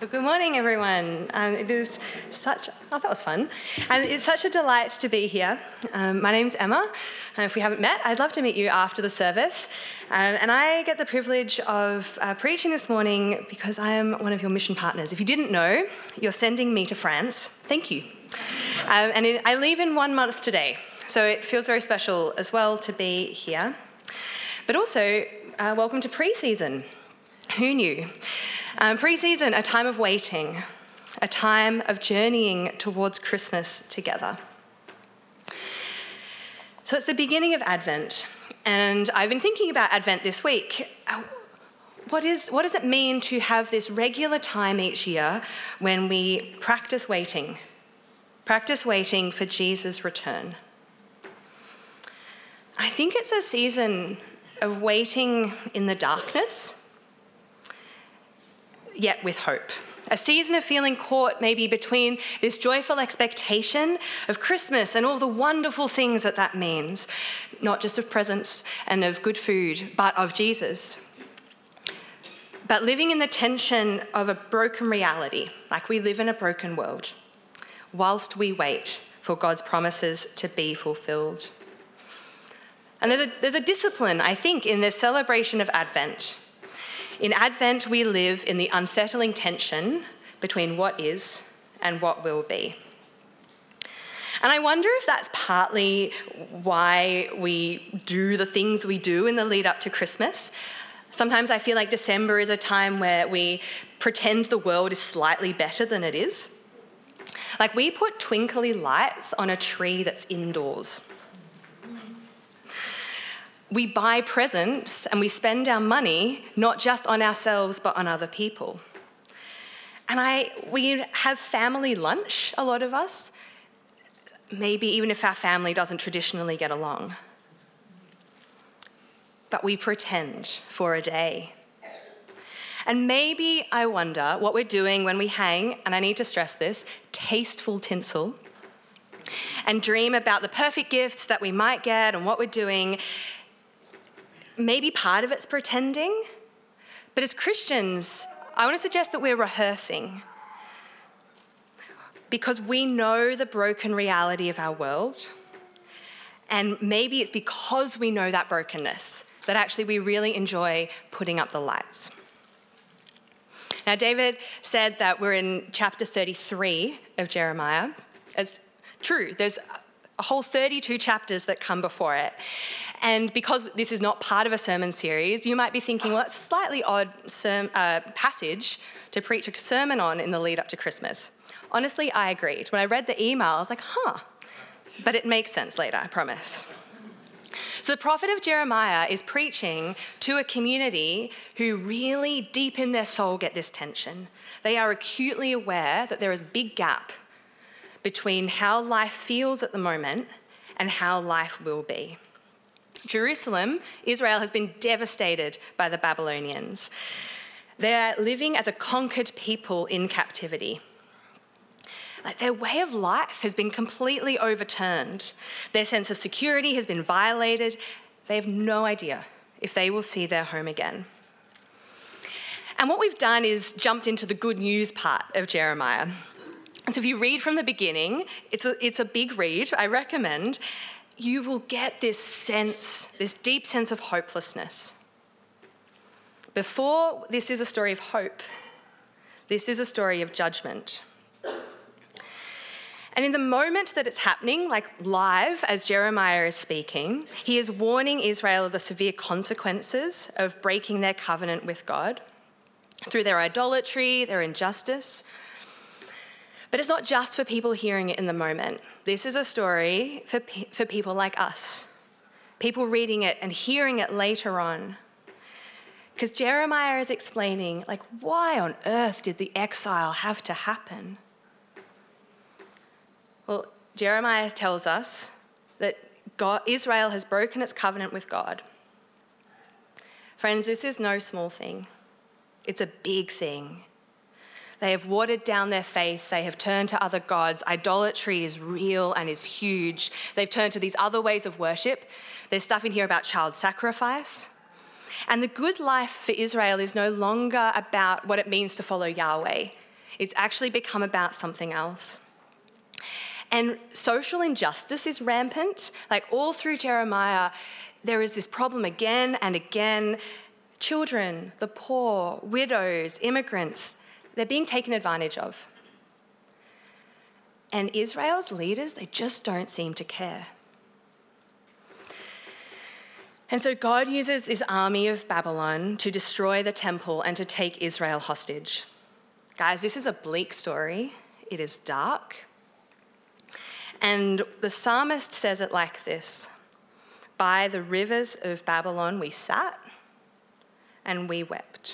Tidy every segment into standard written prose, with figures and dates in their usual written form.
Well, good morning, everyone. That was fun. And it's such a delight to be here. My name's Emma, and if we haven't met, I'd love to meet you after the service. And I get the privilege of preaching this morning because I am one of your mission partners. If you didn't know, you're sending me to France. Thank you. I leave in 1 month today, so it feels very special as well to be here. But also, welcome to pre-season. Who knew? Pre-season, a time of waiting, a time of journeying towards Christmas together. So it's the beginning of Advent, and I've been thinking about Advent this week. What does it mean to have this regular time each year when we practice waiting for Jesus' return? I think it's a season of waiting in the darkness, yet with hope. A season of feeling caught maybe between this joyful expectation of Christmas and all the wonderful things that means, not just of presents and of good food, but of Jesus. But living in the tension of a broken reality, like we live in a broken world, whilst we wait for God's promises to be fulfilled. And there's a discipline, I think, in this celebration of Advent. In Advent, we live in the unsettling tension between what is and what will be. And I wonder if that's partly why we do the things we do in the lead up to Christmas. Sometimes I feel like December is a time where we pretend the world is slightly better than it is. Like we put twinkly lights on a tree that's indoors. We buy presents and we spend our money not just on ourselves but on other people. And we have family lunch, a lot of us, maybe even if our family doesn't traditionally get along. But we pretend for a day. And maybe I wonder what we're doing when we hang, and I need to stress this, tasteful tinsel, and dream about the perfect gifts that we might get and what we're doing. Maybe part of it's pretending, but as Christians, I want to suggest that we're rehearsing because we know the broken reality of our world, and maybe it's because we know that brokenness that actually we really enjoy putting up the lights. Now, David said that we're in chapter 33 of Jeremiah. It's true, there's a whole 32 chapters that come before it. And because this is not part of a sermon series, you might be thinking, well, that's a slightly odd passage to preach a sermon on in the lead up to Christmas. Honestly, I agreed. When I read the email, I was like, but it makes sense later, I promise. So the prophet of Jeremiah is preaching to a community who really deep in their soul get this tension. They are acutely aware that there is a big gap between how life feels at the moment and how life will be. Jerusalem, Israel, has been devastated by the Babylonians. They're living as a conquered people in captivity. Like their way of life has been completely overturned. Their sense of security has been violated. They have no idea if they will see their home again. And what we've done is jumped into the good news part of Jeremiah. And so if you read from the beginning, it's a big read, I recommend, you will get this deep sense of hopelessness. Before this is a story of hope, this is a story of judgment. And in the moment that it's happening, like live as Jeremiah is speaking, he is warning Israel of the severe consequences of breaking their covenant with God through their idolatry, their injustice. But it's not just for people hearing it in the moment. This is a story for people like us, people reading it and hearing it later on. Because Jeremiah is explaining, like, why on earth did the exile have to happen? Well, Jeremiah tells us that Israel has broken its covenant with God. Friends, this is no small thing. It's a big thing. They have watered down their faith. They have turned to other gods. Idolatry is real and is huge. They've turned to these other ways of worship. There's stuff in here about child sacrifice. And the good life for Israel is no longer about what it means to follow Yahweh. It's actually become about something else. And social injustice is rampant. Like all through Jeremiah, there is this problem again and again. Children, the poor, widows, immigrants, they're being taken advantage of. And Israel's leaders, they just don't seem to care. And so God uses this army of Babylon to destroy the temple and to take Israel hostage. Guys, this is a bleak story. It is dark. And the psalmist says it like this: "By the rivers of Babylon we sat and we wept."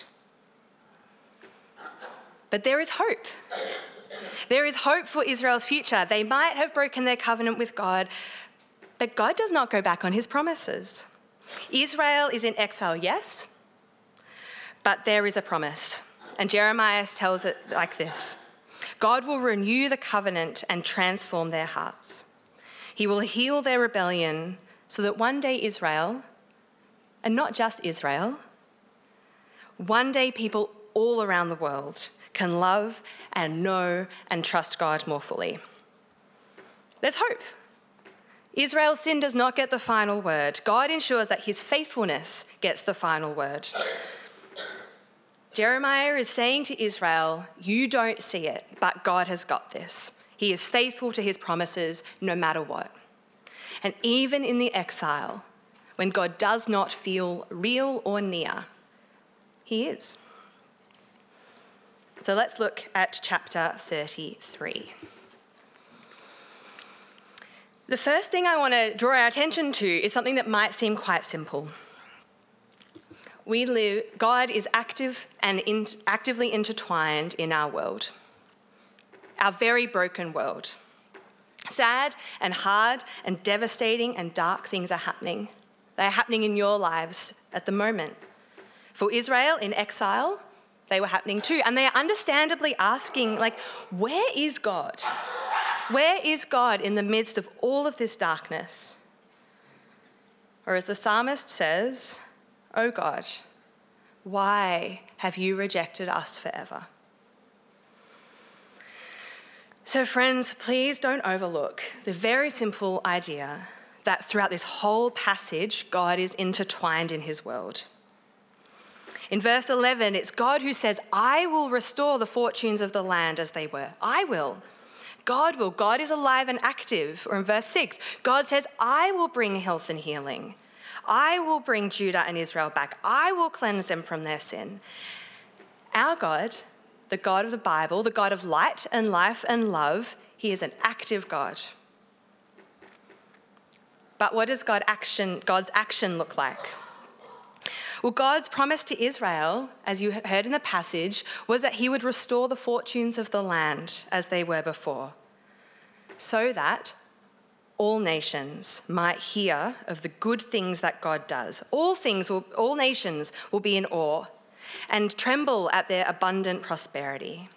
But there is hope. There is hope for Israel's future. They might have broken their covenant with God, but God does not go back on his promises. Israel is in exile, yes, but there is a promise. And Jeremiah tells it like this: God will renew the covenant and transform their hearts. He will heal their rebellion so that one day Israel, and not just Israel, one day people all around the world can love and know and trust God more fully. There's hope. Israel's sin does not get the final word. God ensures that his faithfulness gets the final word. Jeremiah is saying to Israel, you don't see it, but God has got this. He is faithful to his promises no matter what. And even in the exile, when God does not feel real or near, he is. So let's look at chapter 33. The first thing I want to draw our attention to is something that might seem quite simple. God is active and actively intertwined in our world, our very broken world. Sad and hard and devastating and dark things are happening. They are happening in your lives at the moment. For Israel in exile, they were happening too. And they are understandably asking, where is God? Where is God in the midst of all of this darkness? Or as the psalmist says, "Oh God, why have you rejected us forever?" So friends, please don't overlook the very simple idea that throughout this whole passage, God is intertwined in his world. In verse 11, it's God who says, "I will restore the fortunes of the land as they were." I will. God will. God is alive and active. Or in verse 6, God says, "I will bring health and healing. I will bring Judah and Israel back. I will cleanse them from their sin." Our God, the God of the Bible, the God of light and life and love, he is an active God. But what does God's action look like? Well, God's promise to Israel, as you heard in the passage, was that he would restore the fortunes of the land as they were before, so that all nations might hear of the good things that God does. All nations will be in awe and tremble at their abundant prosperity.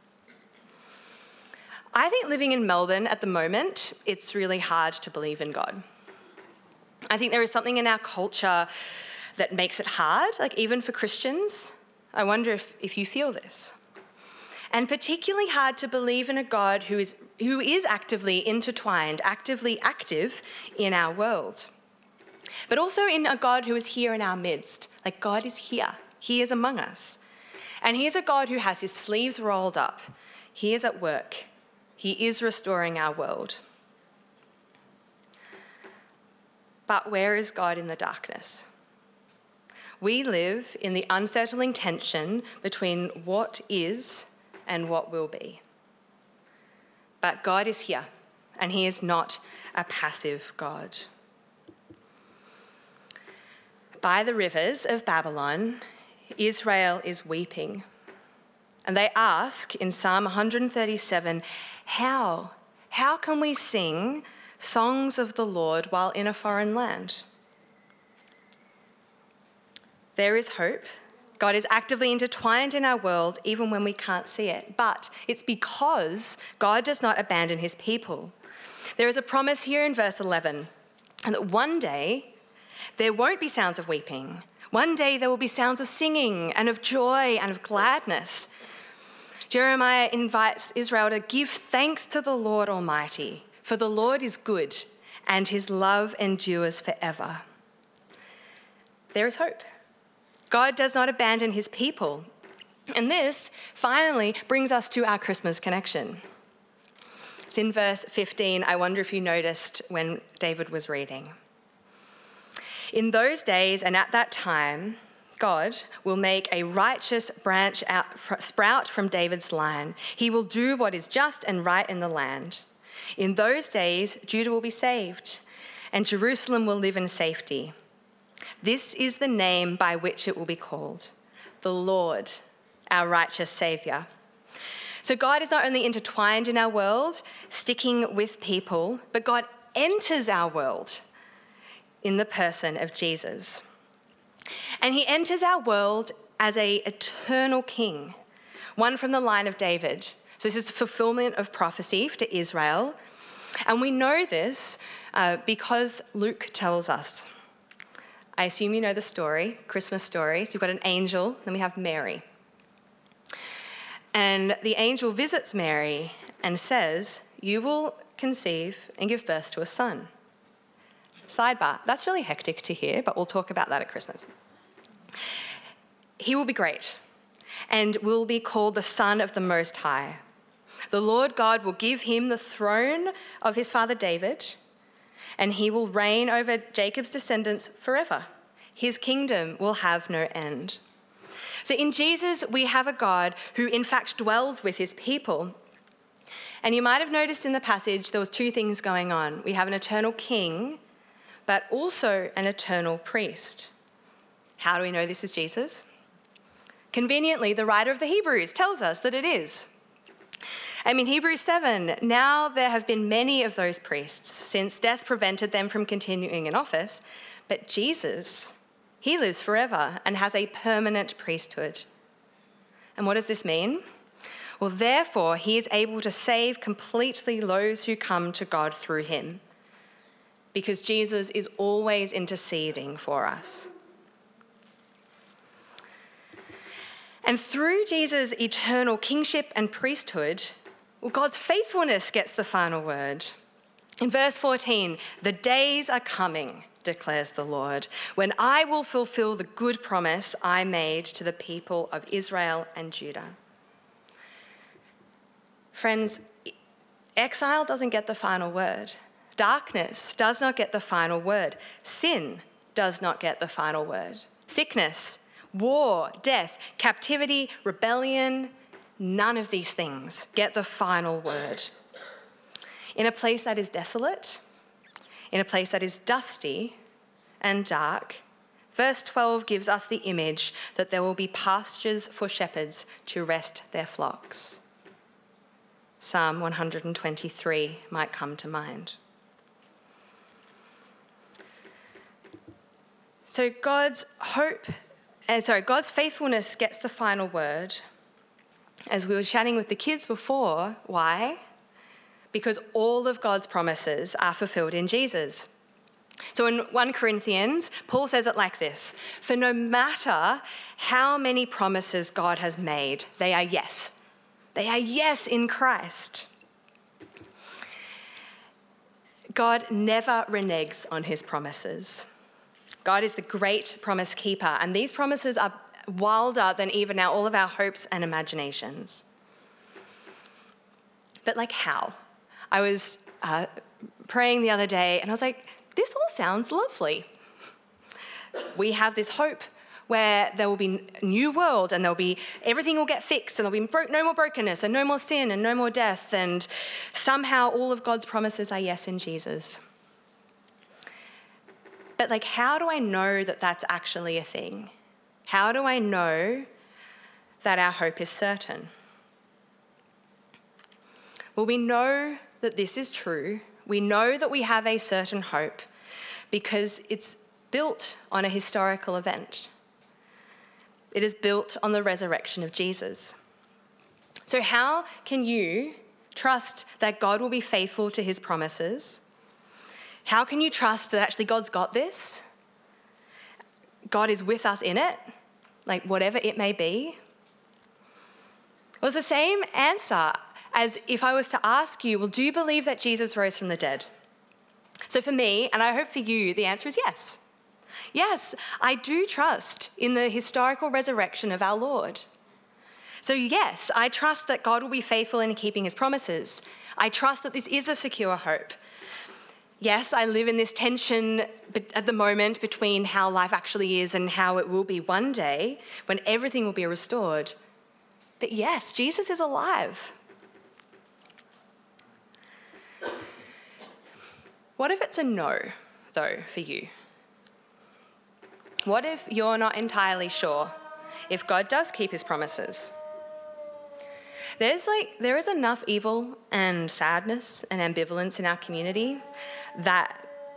I think living in Melbourne at the moment, it's really hard to believe in God. I think there is something in our culture that makes it hard, even for Christians. I wonder if you feel this. And particularly hard to believe in a God who is actively intertwined, actively active in our world. But also in a God who is here in our midst. God is here. He is among us. And he is a God who has his sleeves rolled up. He is at work. He is restoring our world. But where is God in the darkness? We live in the unsettling tension between what is and what will be. But God is here, and he is not a passive God. By the rivers of Babylon, Israel is weeping. And they ask in Psalm 137, how can we sing songs of the Lord while in a foreign land? There is hope. God is actively intertwined in our world even when we can't see it. But it's because God does not abandon his people. There is a promise here in verse 11, and that one day there won't be sounds of weeping. One day there will be sounds of singing and of joy and of gladness. Jeremiah invites Israel to give thanks to the Lord Almighty, for the Lord is good and his love endures forever. There is hope. God does not abandon his people. And this finally brings us to our Christmas connection. It's in verse 15. I wonder if you noticed when David was reading. In those days and at that time, God will make a righteous branch sprout from David's line. He will do what is just and right in the land. In those days, Judah will be saved, and Jerusalem will live in safety. This is the name by which it will be called, the Lord, our righteous Saviour. So God is not only intertwined in our world, sticking with people, but God enters our world in the person of Jesus. And he enters our world as an eternal king, one from the line of David. So this is fulfillment of prophecy to Israel. And we know this because Luke tells us. I assume you know the story, Christmas story. So you've got an angel, then we have Mary. And the angel visits Mary and says, "You will conceive and give birth to a son." Sidebar, that's really hectic to hear, but we'll talk about that at Christmas. He will be great and will be called the Son of the Most High. The Lord God will give him the throne of his father David, and he will reign over Jacob's descendants forever. His kingdom will have no end. So in Jesus, we have a God who in fact dwells with his people. And you might have noticed in the passage, there was two things going on. We have an eternal king, but also an eternal priest. How do we know this is Jesus? Conveniently, the writer of the Hebrews tells us that it is. In Hebrews 7, now there have been many of those priests since death prevented them from continuing in office, but Jesus, he lives forever and has a permanent priesthood. And what does this mean? Well, therefore, he is able to save completely those who come to God through him, because Jesus is always interceding for us. And through Jesus' eternal kingship and priesthood, well, God's faithfulness gets the final word. In verse 14, "The days are coming, declares the Lord, when I will fulfill the good promise I made to the people of Israel and Judah." Friends, exile doesn't get the final word. Darkness does not get the final word. Sin does not get the final word. Sickness, war, death, captivity, rebellion, none of these things get the final word. In a place that is desolate, in a place that is dusty and dark, verse 12 gives us the image that there will be pastures for shepherds to rest their flocks. Psalm 123 might come to mind. So God's faithfulness gets the final word. As we were chatting with the kids before, why? Because all of God's promises are fulfilled in Jesus. So in 1 Corinthians, Paul says it like this: "For no matter how many promises God has made, they are yes. They are yes in Christ." God never reneges on his promises. God is the great promise keeper, and these promises are wilder than even all of our hopes and imaginations. But how? I was praying the other day, and I was like, this all sounds lovely. We have this hope where there will be a new world, and everything will get fixed, and there'll be no more brokenness, and no more sin, and no more death, and somehow all of God's promises are yes in Jesus. But how do I know that that's actually a thing? How do I know that our hope is certain? Well, we know that this is true. We know that we have a certain hope because it's built on a historical event. It is built on the resurrection of Jesus. So how can you trust that God will be faithful to his promises? How can you trust that actually God's got this? God is with us in it, whatever it may be. Well, it's the same answer as if I was to ask you, well, do you believe that Jesus rose from the dead? So for me, and I hope for you, the answer is yes. Yes, I do trust in the historical resurrection of our Lord. So yes, I trust that God will be faithful in keeping his promises. I trust that this is a secure hope. Yes, I live in this tension at the moment between how life actually is and how it will be one day when everything will be restored. But yes, Jesus is alive. What if it's a no, though, for you? What if you're not entirely sure if God does keep his promises? There is enough evil and sadness and ambivalence in our community that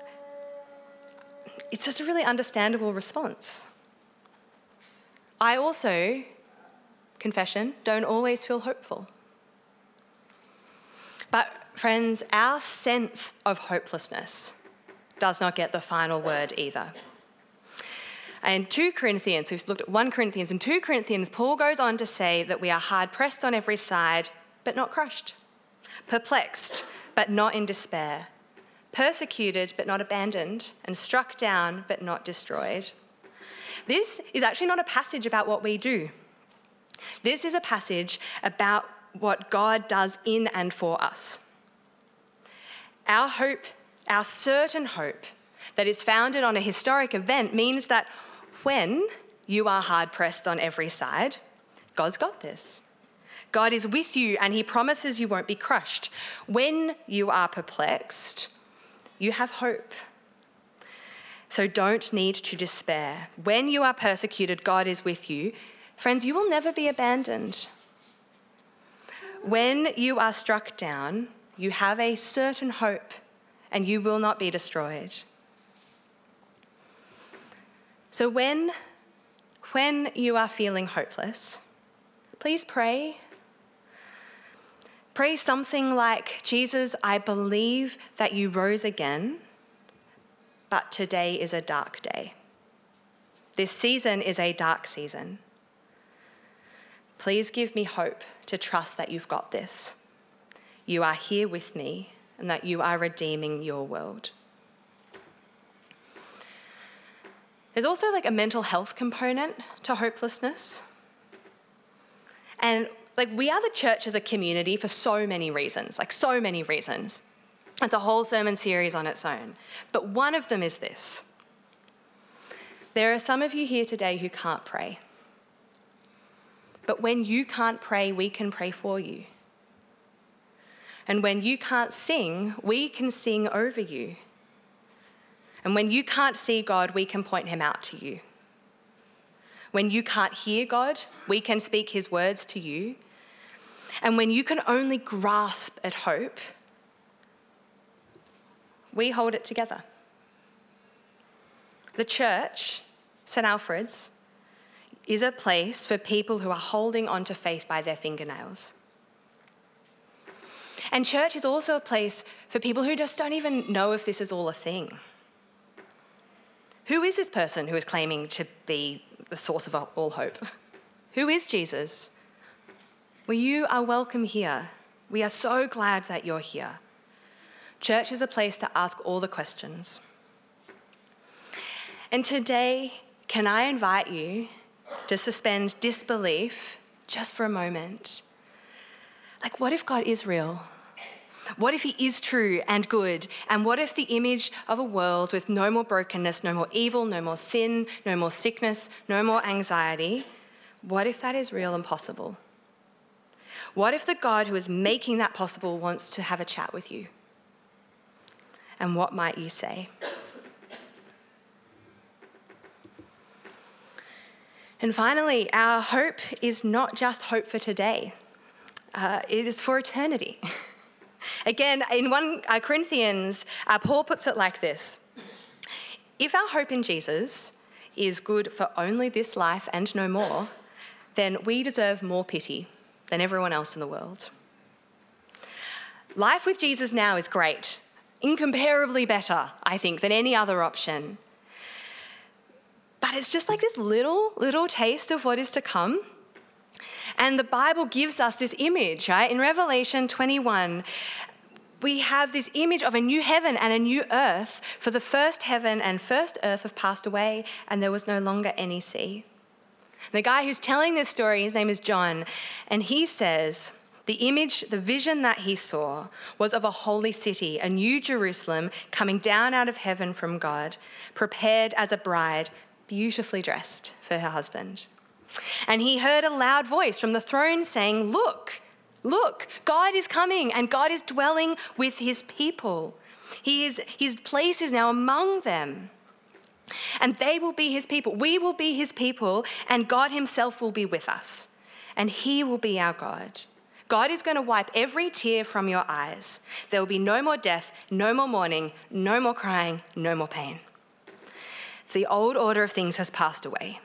it's just a really understandable response. I also, confession, don't always feel hopeful. But friends, our sense of hopelessness does not get the final word either. And 2 Corinthians, we've looked at 1 Corinthians, and 2 Corinthians, Paul goes on to say that we are hard pressed on every side, but not crushed, perplexed, but not in despair, persecuted, but not abandoned, and struck down, but not destroyed. This is actually not a passage about what we do. This is a passage about what God does in and for us. Our hope, our certain hope that is founded on a historic event means that when you are hard-pressed on every side, God's got this. God is with you and he promises you won't be crushed. When you are perplexed, you have hope. So don't need to despair. When you are persecuted, God is with you. Friends, you will never be abandoned. When you are struck down, you have a certain hope and you will not be destroyed. So when you are feeling hopeless, please pray. Pray something like, Jesus, I believe that you rose again, but today is a dark day. This season is a dark season. Please give me hope to trust that you've got this. You are here with me and that you are redeeming your world. There's also a mental health component to hopelessness. And we are the church as a community for so many reasons, so many reasons. It's a whole sermon series on its own. But one of them is this. There are some of you here today who can't pray. But when you can't pray, we can pray for you. And when you can't sing, we can sing over you. And when you can't see God, we can point him out to you. When you can't hear God, we can speak his words to you. And when you can only grasp at hope, we hold it together. The church, St. Alfred's, is a place for people who are holding on to faith by their fingernails. And church is also a place for people who just don't even know if this is all a thing. Who is this person who is claiming to be the source of all hope? Who is Jesus? Well, you are welcome here. We are so glad that you're here. Church is a place to ask all the questions. And today, can I invite you to suspend disbelief just for a moment? What if God is real? What if he is true and good? And what if the image of a world with no more brokenness, no more evil, no more sin, no more sickness, no more anxiety, what if that is real and possible? What if the God who is making that possible wants to have a chat with you? And what might you say? And finally, our hope is not just hope for today. It is for eternity. Again, in 1 Corinthians, Paul puts it like this. If our hope in Jesus is good for only this life and no more, then we deserve more pity than everyone else in the world. Life with Jesus now is great, incomparably better, I think, than any other option. But it's just this little taste of what is to come. And the Bible gives us this image, right? In Revelation 21, we have this image of a new heaven and a new earth, for the first heaven and first earth have passed away, and there was no longer any sea. The guy who's telling this story, his name is John, and he says, the image, the vision that he saw was of a holy city, a new Jerusalem coming down out of heaven from God, prepared as a bride, beautifully dressed for her husband. And he heard a loud voice from the throne saying, look, God is coming and God is dwelling with his people. His place is now among them. And they will be his people. We will be his people, and God himself will be with us. And he will be our God. God is going to wipe every tear from your eyes. There will be no more death, no more mourning, no more crying, no more pain. The old order of things has passed away.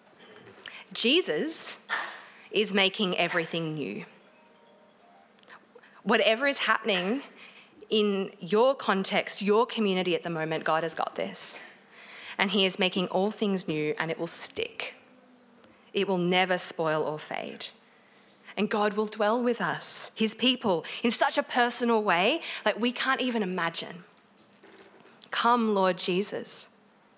Jesus is making everything new. Whatever is happening in your context, your community at the moment, God has got this. And he is making all things new, and it will stick. It will never spoil or fade. And God will dwell with us, his people, in such a personal way, like we can't even imagine. Come, Lord Jesus.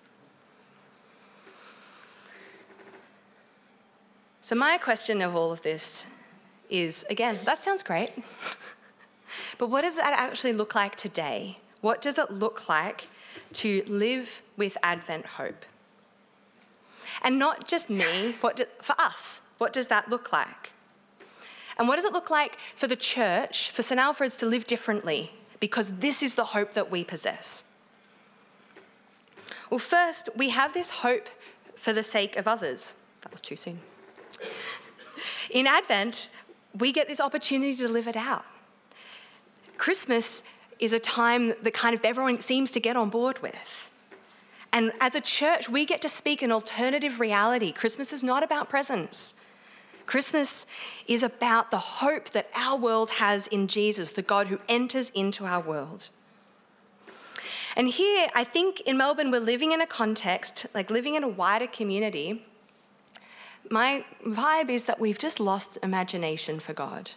So my question of all of this is, again, that sounds great. But what does that actually look like today? What does it look like to live with Advent hope? And not just me, for us, what does that look like? And what does it look like for the church, for St Alfred's to live differently? Because this is the hope that we possess. Well, first, we have this hope for the sake of others. That was too soon. In Advent, we get this opportunity to live it out. Christmas is a time that kind of everyone seems to get on board with. And as a church, we get to speak an alternative reality. Christmas is not about presents. Christmas is about the hope that our world has in Jesus, the God who enters into our world. And here, I think in Melbourne, we're living in a context, like living in a wider community. My vibe is that we've just lost imagination for God.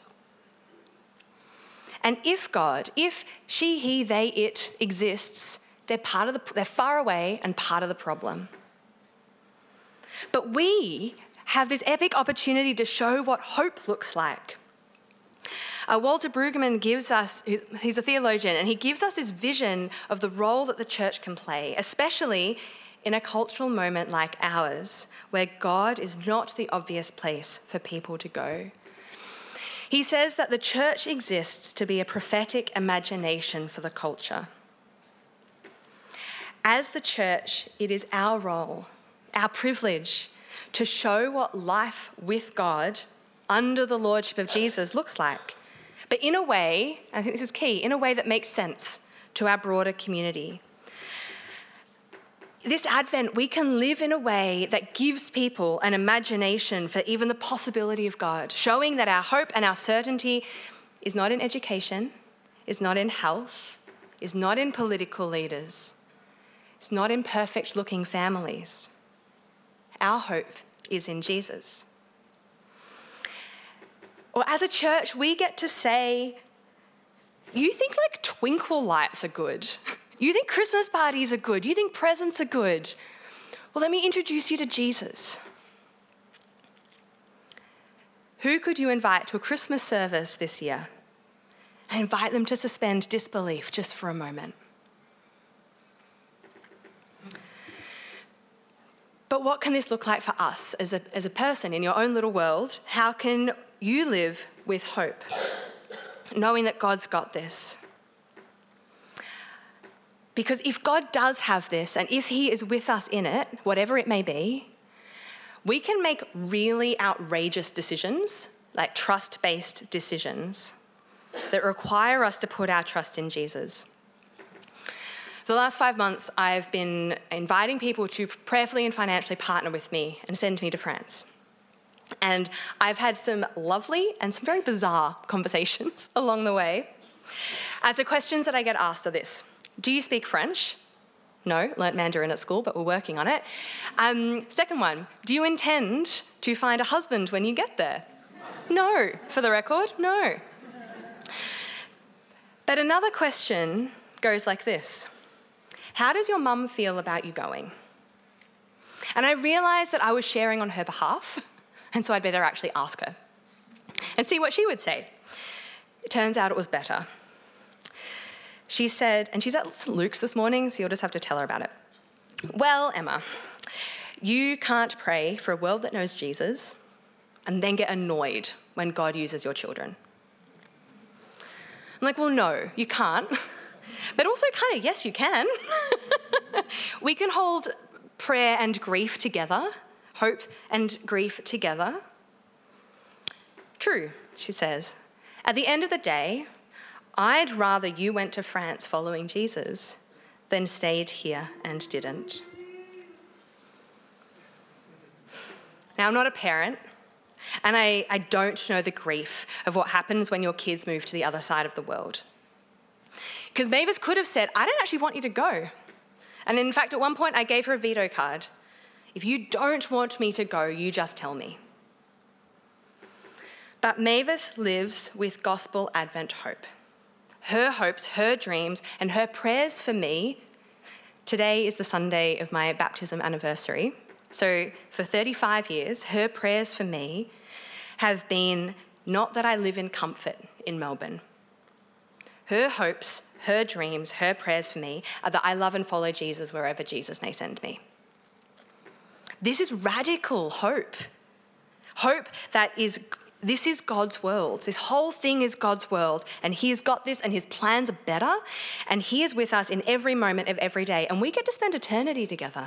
And if God, if she, he, they, it exists, they're far away and part of the problem. But we have this epic opportunity to show what hope looks like. Walter Brueggemann gives us, he's a theologian, and he gives us this vision of the role that the church can play, especially in a cultural moment like ours, where God is not the obvious place for people to go. He says that the church exists to be a prophetic imagination for the culture. As the church, it is our role, our privilege, to show what life with God under the lordship of Jesus looks like. But in a way, I think this is key, in a way that makes sense to our broader community. This Advent, we can live in a way that gives people an imagination for even the possibility of God, showing that our hope and our certainty is not in education, is not in health, is not in political leaders, is not in perfect-looking families. Our hope is in Jesus. Or as a church, we get to say, you think like twinkle lights are good? You think Christmas parties are good? You think presents are good? Well, let me introduce you to Jesus. Who could you invite to a Christmas service this year and invite them to suspend disbelief just for a moment? But what can this look like for us as a person in your own little world? How can you live with hope, knowing that God's got this? Because if God does have this, and if he is with us in it, whatever it may be, we can make really outrageous decisions, like trust-based decisions, that require us to put our trust in Jesus. For the last 5 months, I've been inviting people to prayerfully and financially partner with me and send me to France. And I've had some lovely and some very bizarre conversations along the way. So questions that I get asked are this. Do you speak French? No, learnt Mandarin at school, but we're working on it. Second one, do you intend to find a husband when you get there? No, for the record, no. But another question goes like this. How does your mum feel about you going? And I realised that I was sharing on her behalf, and so I'd better actually ask her and see what she would say. It turns out it was better. She said, and she's at St. Luke's this morning, so you'll just have to tell her about it. Well, Emma, you can't pray for a world that knows Jesus and then get annoyed when God uses your children. I'm like, well, no, you can't. But also kind of, yes, you can. We can hold prayer and grief together, hope and grief together. True, she says. At the end of the day, I'd rather you went to France following Jesus than stayed here and didn't. Now, I'm not a parent, and I don't know the grief of what happens when your kids move to the other side of the world. Because Mavis could have said, I don't actually want you to go. And in fact, at one point, I gave her a veto card. If you don't want me to go, you just tell me. But Mavis lives with gospel Advent hope. Her hopes, her dreams, and her prayers for me. Today is the Sunday of my baptism anniversary. So for 35 years, her prayers for me have been not that I live in comfort in Melbourne. Her hopes, her dreams, her prayers for me are that I love and follow Jesus wherever Jesus may send me. This is radical hope. Hope that this is God's world. This whole thing is God's world, and He has got this, and His plans are better, and He is with us in every moment of every day, and we get to spend eternity together.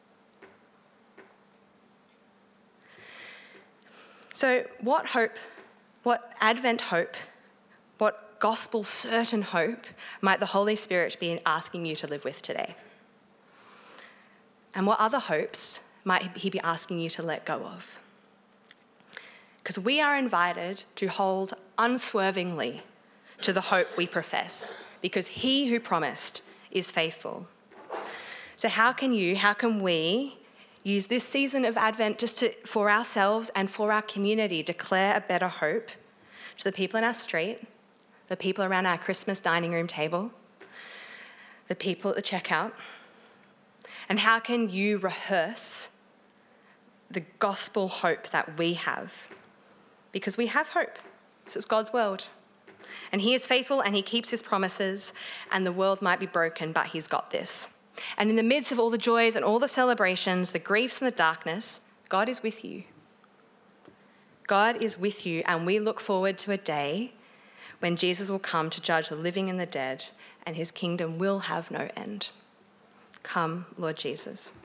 So what hope, what Advent hope, what gospel certain hope might the Holy Spirit be asking you to live with today? And what other hopes might He be asking you to let go of? Because we are invited to hold unswervingly to the hope we profess, because He who promised is faithful. So how can we use this season of Advent just for ourselves and for our community, declare a better hope to the people in our street, the people around our Christmas dining room table, the people at the checkout? And how can you rehearse the gospel hope that we have? Because we have hope. This is God's world. And He is faithful and He keeps His promises, and the world might be broken, but He's got this. And in the midst of all the joys and all the celebrations, the griefs and the darkness, God is with you. God is with you, and we look forward to a day when Jesus will come to judge the living and the dead, and His kingdom will have no end. Come, Lord Jesus.